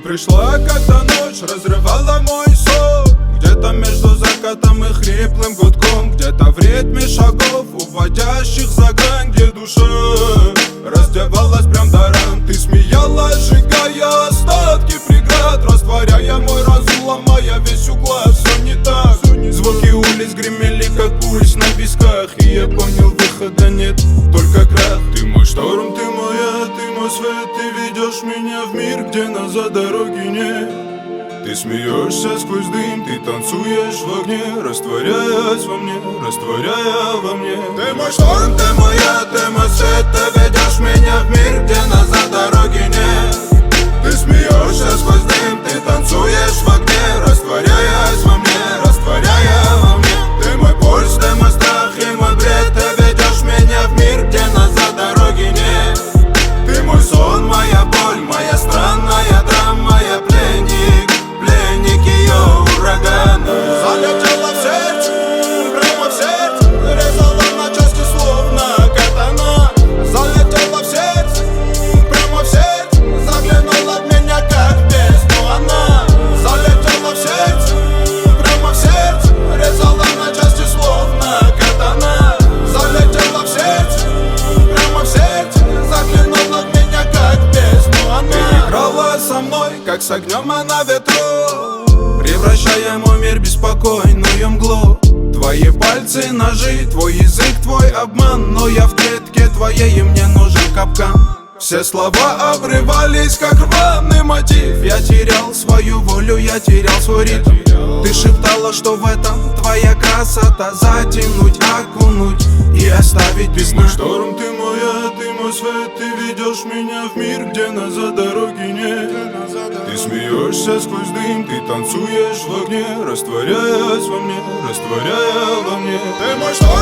пришла, когда ночь разрывала мой сон. Где-то между закатом и хриплым гудком, где-то в ритме шагов, уводящих за грань, где душа раздевалась прям до ран. Ты смеялась, сжигая остатки преград, растворяя мой разум, ломая весь уклад. Все не так, звуки улиц гремели, как пульс на висках, и я понял, выхода нет, только крах. Ты мой шторм, ты моя, ты мой свет, ты ведешь меня в мир, где назад дороги нет. Ты смеешься сквозь дым, ты танцуешь в огне, растворяясь во мне, растворяя во мне. Ты мой шторм, ты моя, ты мой свет, ты ведешь меня в мир, где назад дороги нет. Ты смеешься сквозь дым, ты танцуешь в огне, растворяясь во мне, растворяя во мне. Ты мой пульс, ты мой страх и мой бред, ты ведешь меня в мир, где назад дороги нет. Ты мой сон, моя боль, моя странная драма, я пленник, пленник ее урагана. Залетела в сердце, прямо в сердце, резала на части словно катана. Залетела в сердце, прямо в сердце, заглянула в меня как в бездну она. Залетела в сердце, прямо в сердце, резала на части словно катана. Залетела в сердце, прямо в сердце, заглянула в меня как в бездну она. Ты играла со мной, как с огнем и на ветру, превращая мой мир в беспокойную мглу. Твои пальцы, ножи, твой язык, твой обман, но я в клетке твоей, и мне нужен капкан. Все слова обрывались, как рваный мотив. Я терял свою волю, я терял свой ритм. Ты шептала, что в этом твоя красота, затянуть, окунуть и оставить без дна. Ты мой шторм, ты моя, ты мой свет, ты ведешь меня в мир, где назад дороги нет. Ты смеешься сквозь дым, ты танцуешь в огне, растворяясь во мне, растворяя во мне. Ты мой шторм.